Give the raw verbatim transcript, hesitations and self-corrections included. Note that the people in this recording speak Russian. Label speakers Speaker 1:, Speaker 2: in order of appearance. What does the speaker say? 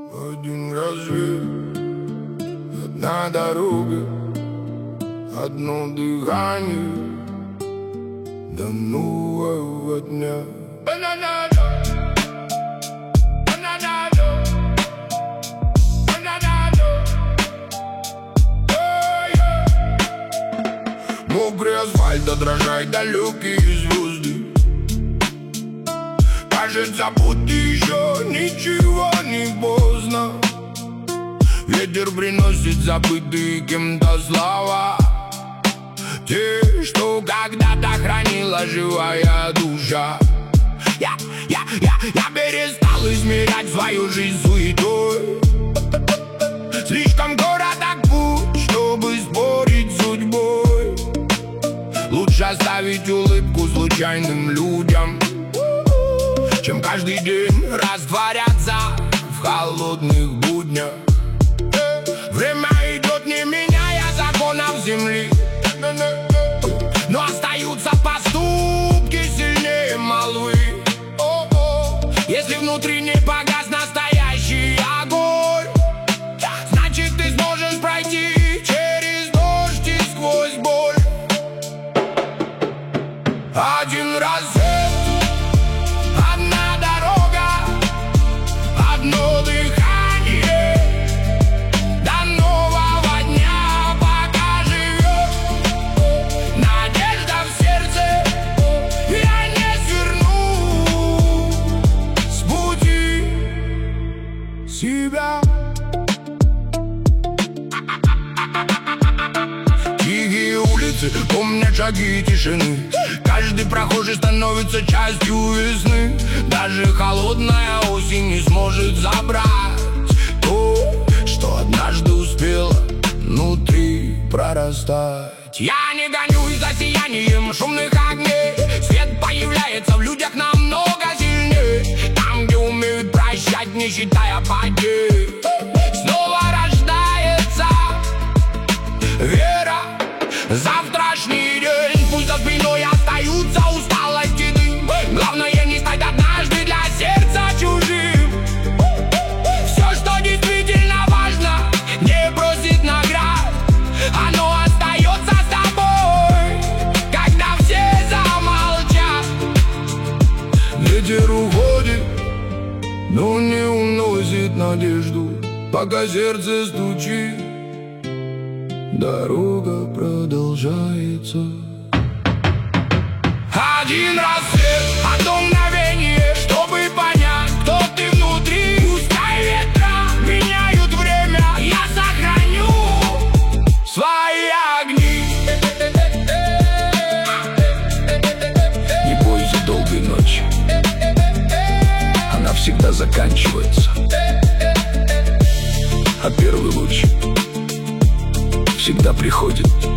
Speaker 1: Один рассвет, одна дорога, одно дыхание до нового дня. Мокрый асфальт, отражает далекие звезды. Кажется, будто еще ничего не поздно. Ветер приносит забытые кем-то слова, те, что когда-то хранила живая душа. Я, я, я, я перестал измерять свою жизнь суетой. Слишком короток путь, чтобы спорить с судьбой. Лучше оставить улыбку случайным людям, чем каждый день растворяться в холодных буднях. Время идет, не меняя законов земли, но остаются поступки сильнее молвы. Если внутри не погас настоящий огонь, значит ты сможешь пройти через дождь и сквозь боль. Один рассвет, одна дорога, одно дыхание до нового дня. Пока живет надежда в сердце, я не сверну с пути себя. Тихие улицы помнят шаги тишины. Каждый прохожий становится частью весны. Даже холодная осень не сможет забрать то, что однажды успело внутри прорастать. Я не гонюсь за сиянием шумных огней. Свет появляется в людях намного сильнее. Там, где умеют прощать, не считая потерь, снова рождается вера. Завтрашний день, пусть за спиной остаются усталость и дым. Главное не стать однажды для сердца чужим. Все, что действительно важно, не просит наград. Оно остается с тобой, когда все замолчат. Ветер уходит, но не уносит надежду. Пока сердце стучит, дорога продолжается. Один рассвет, одно мгновение, чтобы понять, кто ты внутри. Пускай ветра меняют время, я сохраню свои огни. Не бойся долгой ночи, она всегда заканчивается, а первый луч всегда приходит